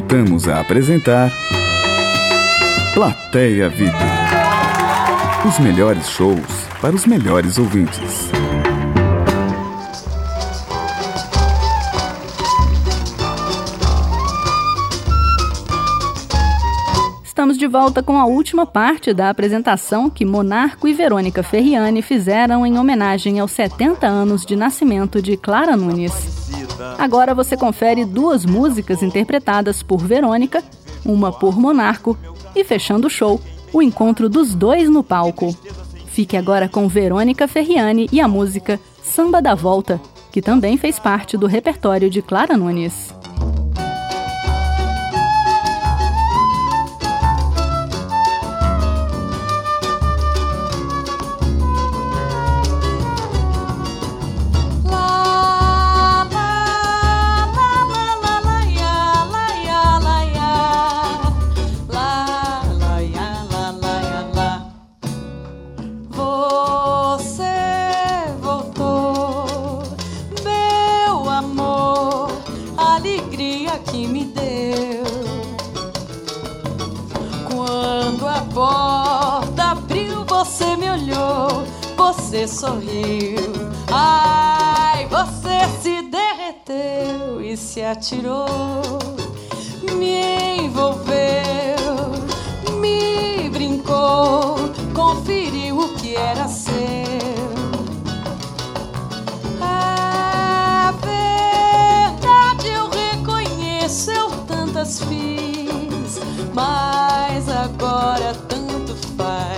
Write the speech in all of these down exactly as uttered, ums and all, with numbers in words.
voltamos a apresentar Plateia V I P. Os melhores shows para os melhores ouvintes. Estamos de volta com a última parte da apresentação que Monarco e Verônica Ferriani fizeram em homenagem aos setenta anos de nascimento de Clara Nunes. Agora você confere duas músicas interpretadas por Verônica, uma por Monarco, e fechando o show, o encontro dos dois no palco. Fique agora com Verônica Ferriani e a música Samba da Volta, que também fez parte do repertório de Clara Nunes. Você sorriu, ai, você se derreteu e se atirou, me envolveu, me brincou, conferiu o que era seu. É verdade, eu reconheço, eu tantas fiz, mas agora tanto faz.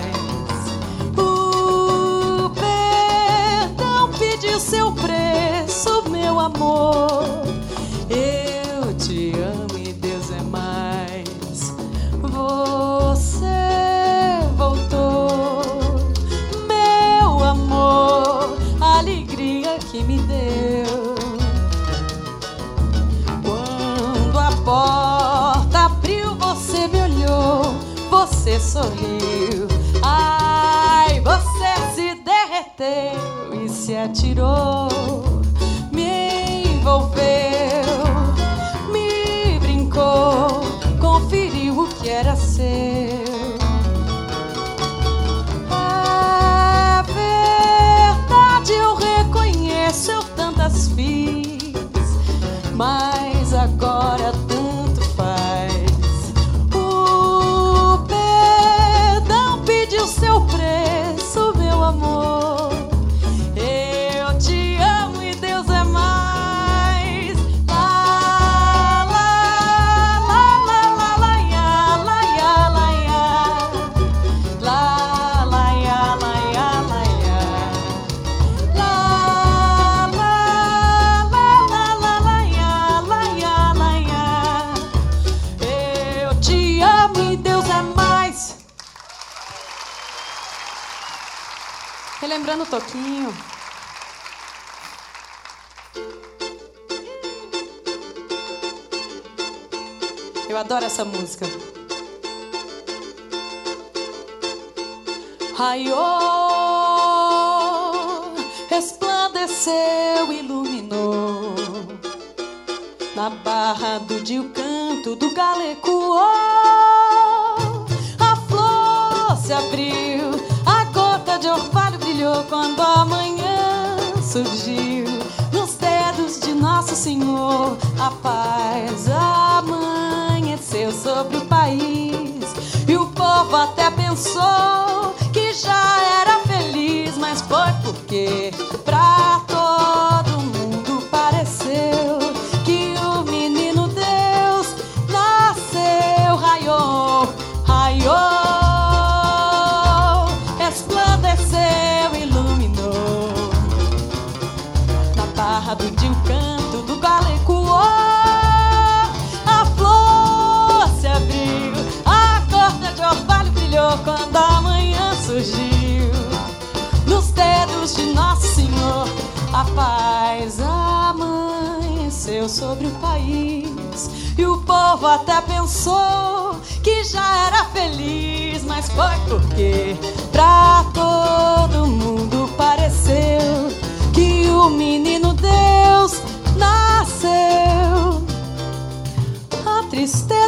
Seu preço, meu amor, eu te amo e Deus é mais. Você voltou, meu amor, a alegria que me deu. Quando a porta abriu, você me olhou, você sorriu, ai, você se derreteu e se atirou, me envolveu, me brincou, conferiu o que era seu. É verdade, eu reconheço, eu tantas fiz, mas agora tanto faz. O perdão pediu seu preço, meu amor. Relembrando o toquinho. Eu adoro essa música. Raiou, resplandeceu, iluminou. Na barra do Dio Canto do Galo ecoou. A flor se abriu, a gota de orvalho brilhou quando a manhã surgiu. Nos dedos de Nosso Senhor, a paz amanheceu sobre o país. E o povo até pensou que já era feliz, mas foi porque pra todo mundo pareceu que o menino Deus nasceu. Raiou, raiou, do Dio Canto do Galo ecoou. A flor se abriu, a corda de orvalho brilhou quando a manhã surgiu. Nos dedos de Nosso Senhor, a paz amanheceu sobre o país. E o povo até pensou que já era feliz, mas foi porque pra todo mundo pareceu que o menino Deus nasceu. A tristeza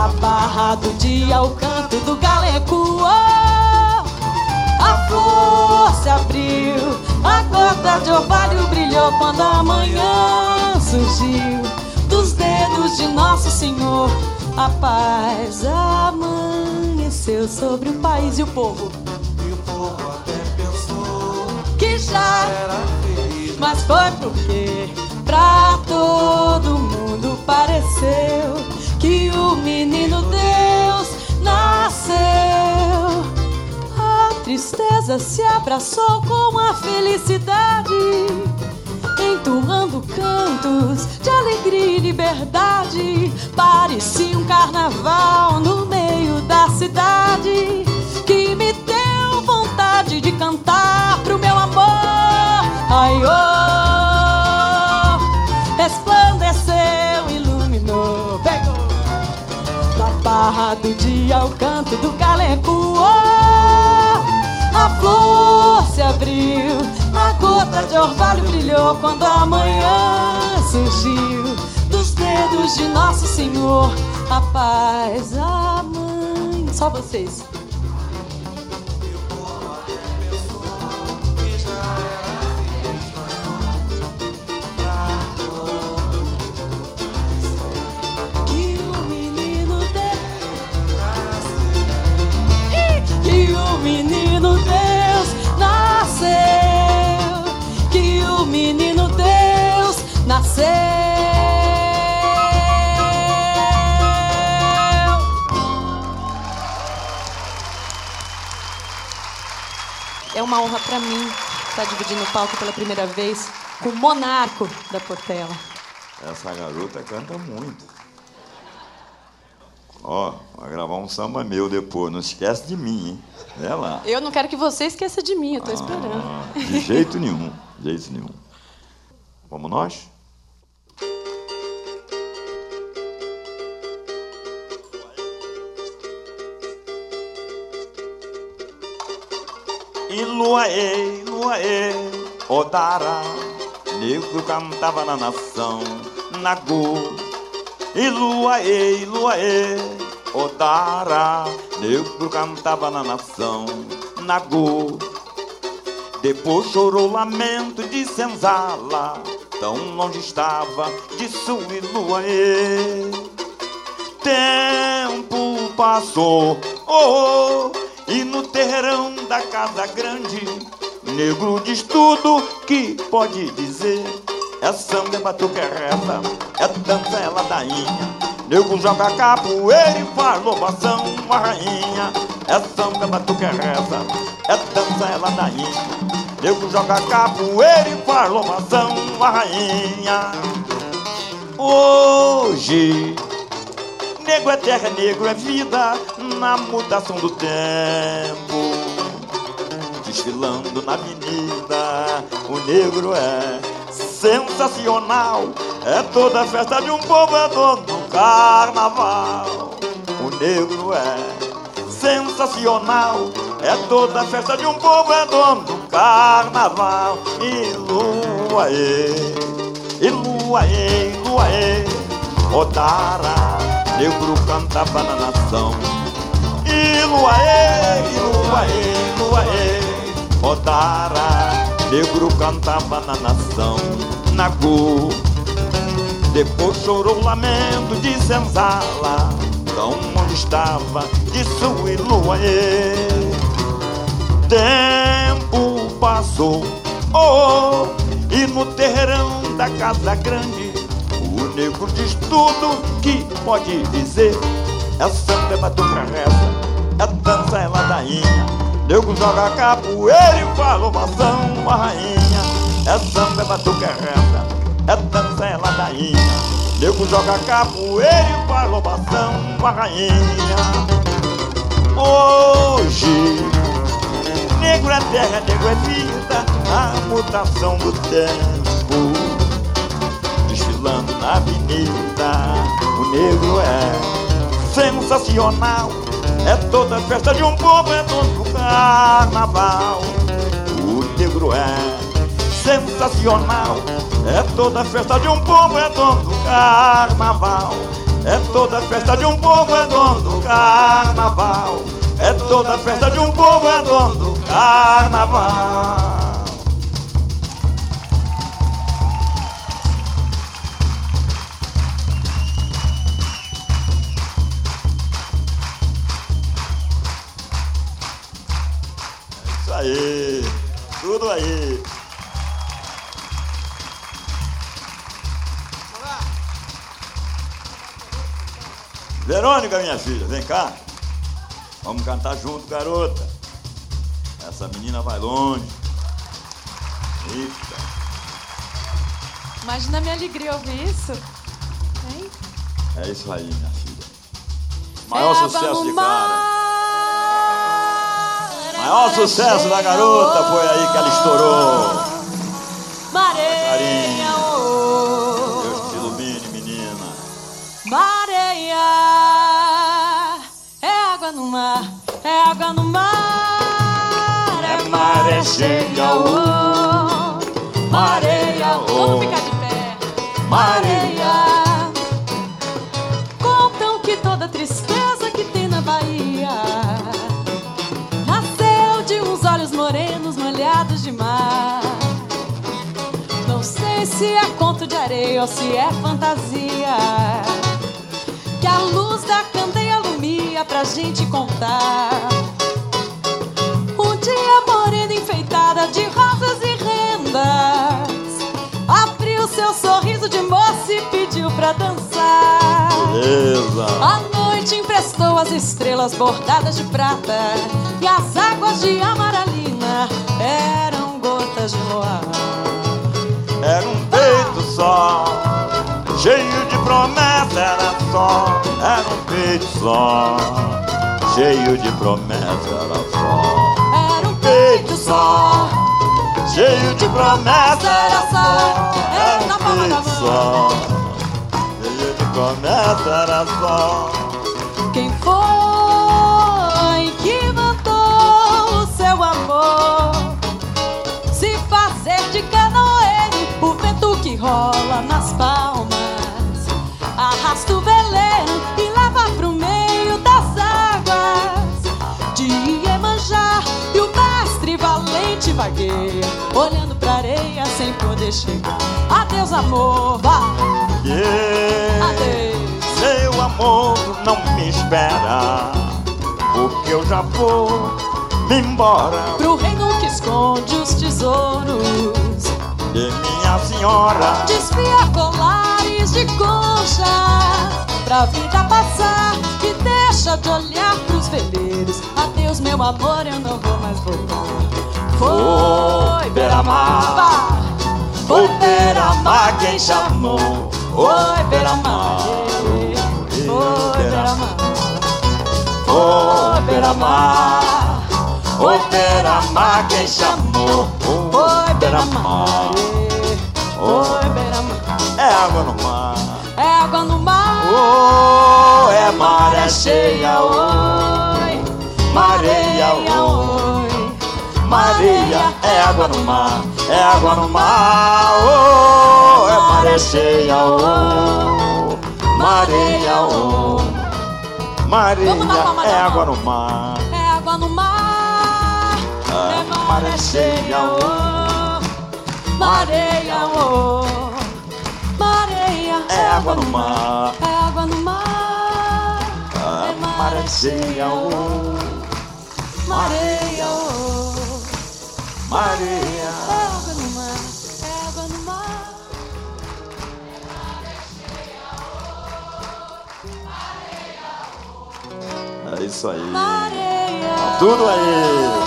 Da Barra do Dia ao canto do Galeco, oh, a flor se abriu, a gota de orvalho brilhou quando a manhã surgiu. Dos dedos de Nosso Senhor, a paz amanheceu sobre o país e o povo. E o povo até pensou que já era feliz, mas foi porque pra todo mundo pareceu que o menino Deus nasceu. A tristeza se abraçou com a felicidade, entoando cantos de alegria e liberdade. Parecia um carnaval no meio da cidade, que me deu vontade de cantar pro meu amor. Ai, oh, resplandeceu, iluminou, pegou. Da Barra do Dia ao canto do Galeco, oh, a flor se abriu, a gota de orvalho brilhou quando a manhã surgiu. Dos dedos de Nosso Senhor, a paz, a mãe. Só vocês. Que o menino Deus, que o menino Deus nasceu, que o menino Deus nasceu. É uma honra pra mim estar dividindo o palco pela primeira vez com o monarco da Portela. Essa garota canta muito. Ó, vai gravar um samba meu depois. Não esquece de mim, hein? É lá. Eu não quero que você esqueça de mim, eu tô esperando. Ah, de jeito nenhum, de jeito nenhum. Vamos nós? Iluaê, Iluaê, Odara, negro cantava na nação, Nagô. Iluaê, Iluaê, Odara, negro cantava na nação, Nagô. Depois chorou o lamento de senzala, tão longe estava de sua Iluaê. Tempo passou, oh, oh, e no terreirão da casa grande, negro diz tudo que pode dizer. É samba, é batuque, é reza, é dança, é ladainha. Negro joga capoeira e faz louvação a rainha. É samba, é batuque, é reza, é dança, é ladainha. Negro joga capoeira e faz louvação a rainha. Hoje negro é terra, negro é vida, na mutação do tempo. Desfilando na avenida, o negro é sensacional. É toda a festa de um povo, é dono do carnaval. O negro é sensacional. É toda a festa de um povo, é dono do carnaval. Iluaê, Iluaê, Iluaê, Odara, negro cantava na nação. Iluaê, Iluaê, Iluaê, Odara, negro cantava na nação. Nagô. Depois chorou o lamento de senzala, tão onde estava de sua Iluaê. Tempo passou, oh, oh, e no terreirão da casa grande, o negro diz tudo que pode dizer. É samba, é batuque, é reza, é dança, é ladainha. Negro joga capoeira e faz louvação a rainha. É samba, é batuque, é reza, é dança, é ladainha. Negro joga capoeira e faz louvação a rainha. Hoje negro é terra, negro é vida, a mutação do tempo. Desfilando na avenida, o negro é sensacional. É toda a festa de um povo, é dono do carnaval. O negro é sensacional. É toda a festa de um povo, é dono do carnaval. É toda festa de um povo, é dono do carnaval. É toda festa de um povo, é dono do carnaval. É isso aí, tudo aí. Verônica, minha filha, vem cá. Vamos cantar junto, garota. Essa menina vai longe. Eita. Imagina a minha alegria ouvir isso. Hein? É isso aí, minha filha. Maior é sucesso de cara. Maior sucesso da garota foi aí que ela estourou. Mareia, oh. Deus te ilumine, menina. Mareia. É água no mar, é água no mar. É maré cheia, oh. Mareia, oh. Vamos ficar de pé. Mareia. Contam que toda tristeza que tem na Bahia nasceu de uns olhos morenos molhados de mar. Não sei se é conto de areia ou se é fantasia, que a luz da candeia alumia pra gente contar. Um dia morena enfeitada de rosas e rendas abriu seu sorriso de moça e pediu pra dançar. Beleza. A noite emprestou as estrelas bordadas de prata e as águas de amaralina eram gotas de luar. Era um peito só, cheio de promessa, era só. Era um peito só, cheio de promessa, era só. Era um peito só, cheio de promessa, era só. Era na um palma da peito mão. só, cheio de promessa, era só. Quem foi que mandou o seu amor se fazer de canoeiro? O vento que rola nas palmas arrasta o veleiro e leva pro meio das águas de Iemanjá. E o mestre valente vagueia olhando pra areia sem poder chegar. Adeus, amor, vá. Yeah. Adeus. Seu amor não me espera, porque eu já vou me embora Pro reino que esconde os tesouros de minha senhora. desfia colares de concha pra vida passar e deixa de olhar pros veleiros. Adeus, meu amor, eu não vou mais voltar. Foi beira-mar, Foi beira-mar quem chamou. foi beira-mar, foi beira-mar, Foi beira-mar, foi beira-mar quem chamou. foi beira-mar, foi beira-mar. É água no mar, É água no mar, oh, é maré cheia, oi, mareia, oi, Maria, é água no mar, é água no mar, oh, é maré cheia, oh, Maria, oh, Maria, Vamos na palma da é mão. água no mar, é água no mar, é maré cheia, oh, mareia, oh, mareia, é água no mar, é água no mar, é maré cheia, oh, mareia, oh, Maria. é água no mar, é água no mar. É isso aí, Mareia, tudo aí.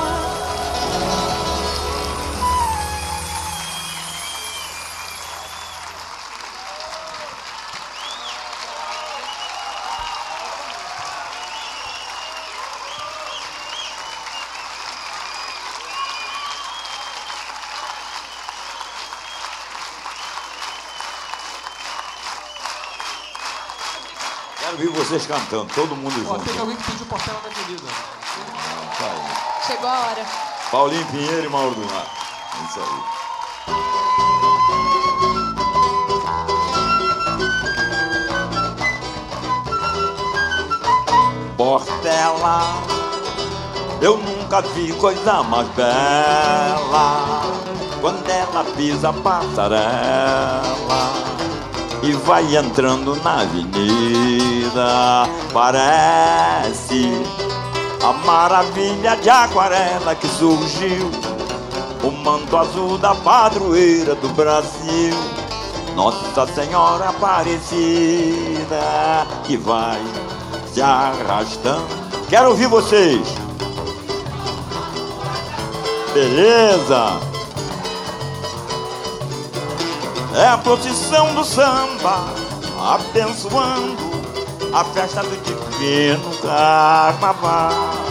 Quero ver vocês cantando, todo mundo Ó, junto. teve alguém que pediu Portela da Avenida. Tá aí. chegou a hora. Paulinho Pinheiro e Mauro do Mar. É isso aí. Portela, eu nunca vi coisa mais bela. Quando ela pisa a passarela e vai entrando na avenida, parece a maravilha de aquarela que surgiu, o manto azul da padroeira do Brasil, Nossa Senhora Aparecida, que vai se arrastando. Quero ouvir vocês. Beleza? É a procissão do samba, abençoando a festa do divino carnaval.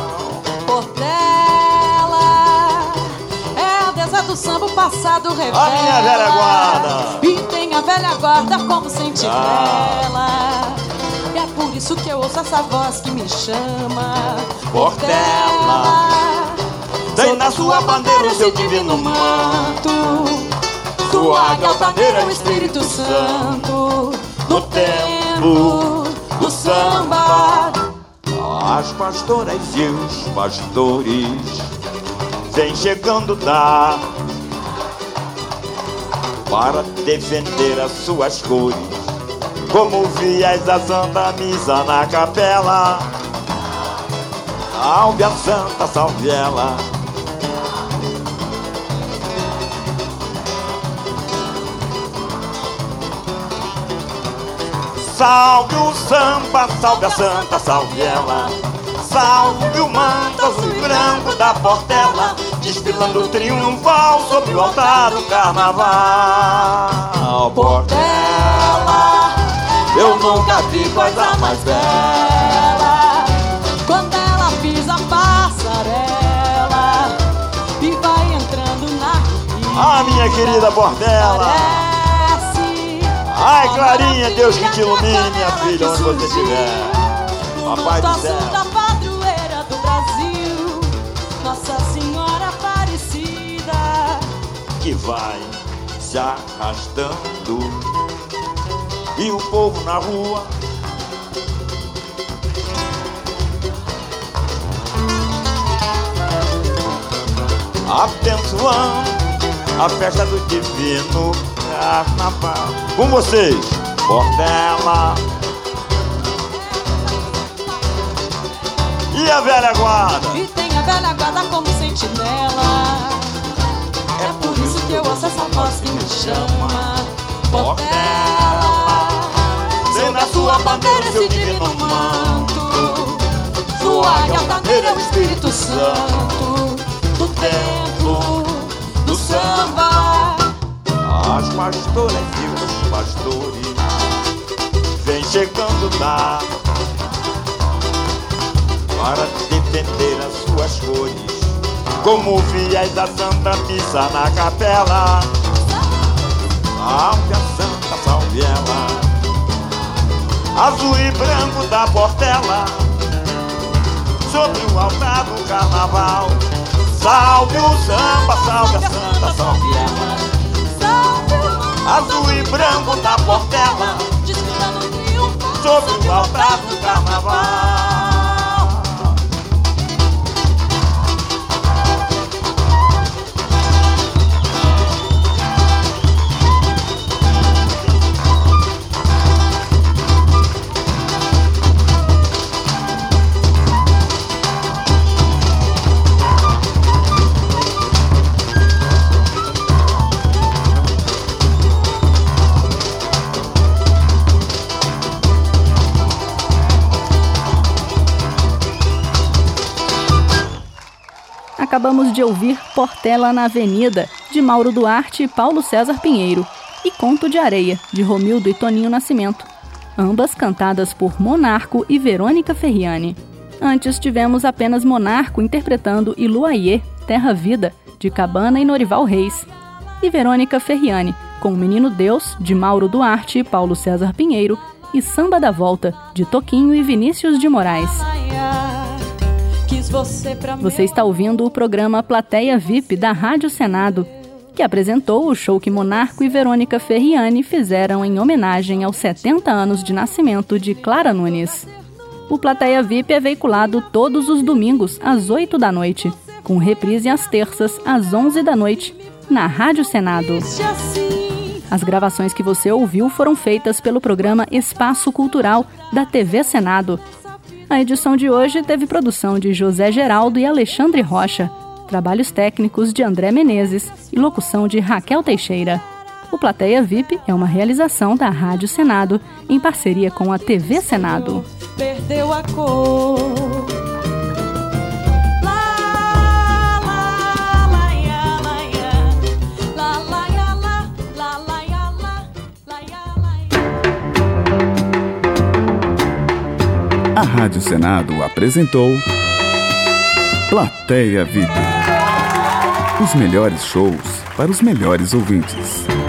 Portela é a deusa do samba, o passado revela. A minha velha guarda. E tem a velha guarda como sentinela. Ah. E é por isso que eu ouço essa voz que me chama. Portela, tem na sua bandeira o seu divino manto, sua águia altaneira é o Espírito Santo. No tempo do samba, as pastoras e os pastores vêm chegando da para defender as suas cores, como vias da Santa Missa na capela. Salve a Santa, salve ela. Salve o samba, salve a Santa, salve ela. Salve o manto azul e branco da Portela, desfilando triunfal sobre o altar do carnaval. Portela, eu nunca vi coisa mais bela. Quando ela pisa a passarela e vai entrando na avenida, Ah, minha querida Portela. Ai, Clarinha, Deus que te ilumine, minha filha, onde você estiver. Papai do céu. Da padroeira do Brasil, Nossa Senhora Aparecida, Que vai se arrastando e o povo na rua abençoando a festa do divino carnaval. Com vocês, Portela e a velha guarda. e tem a velha guarda como sentinela. É por isso que eu ouço essa voz que me chama. Portela, Tem na sua bandeira seu divino manto, sua águia altaneira é o Espírito Santo. Do templo do samba, as pastoras e os pastores vêm chegando da para defender as suas cores, como vias da Santa Missa na capela. Salve a Santa, salve ela. Azul e branco da Portela, sobre o altar do carnaval. Salve o samba, salve a Santa, salve ela. Azul e branco da Portela, desfilando triunfal sobre o altar do carnaval. Acabamos de ouvir Portela na Avenida, de Mauro Duarte e Paulo César Pinheiro, e Conto de Areia, de Romildo e Toninho Nascimento, ambas cantadas por Monarco e Verônica Ferriani. Antes tivemos apenas Monarco interpretando Iluaiê, Terra Vida, de Cabana e Norival Reis, e Verônica Ferriani com O Menino Deus, de Mauro Duarte e Paulo César Pinheiro, e Samba da Volta, de Toquinho e Vinícius de Moraes. Você está ouvindo o programa Plateia V I P da Rádio Senado, que apresentou o show que Monarco e Verônica Ferriani fizeram em homenagem aos setenta anos de nascimento de Clara Nunes. O Plateia V I P é veiculado todos os domingos às oito da noite, com reprise às terças às onze da noite, na Rádio Senado. As gravações que você ouviu foram feitas pelo programa Espaço Cultural da T V Senado. A edição de hoje teve produção de José Geraldo e Alexandre Rocha, trabalhos técnicos de André Menezes e locução de Raquel Teixeira. O Plateia V I P é uma realização da Rádio Senado, em parceria com a T V Senado. Perdeu a cor. A Rádio Senado apresentou Plateia V I P. Os melhores shows para os melhores ouvintes.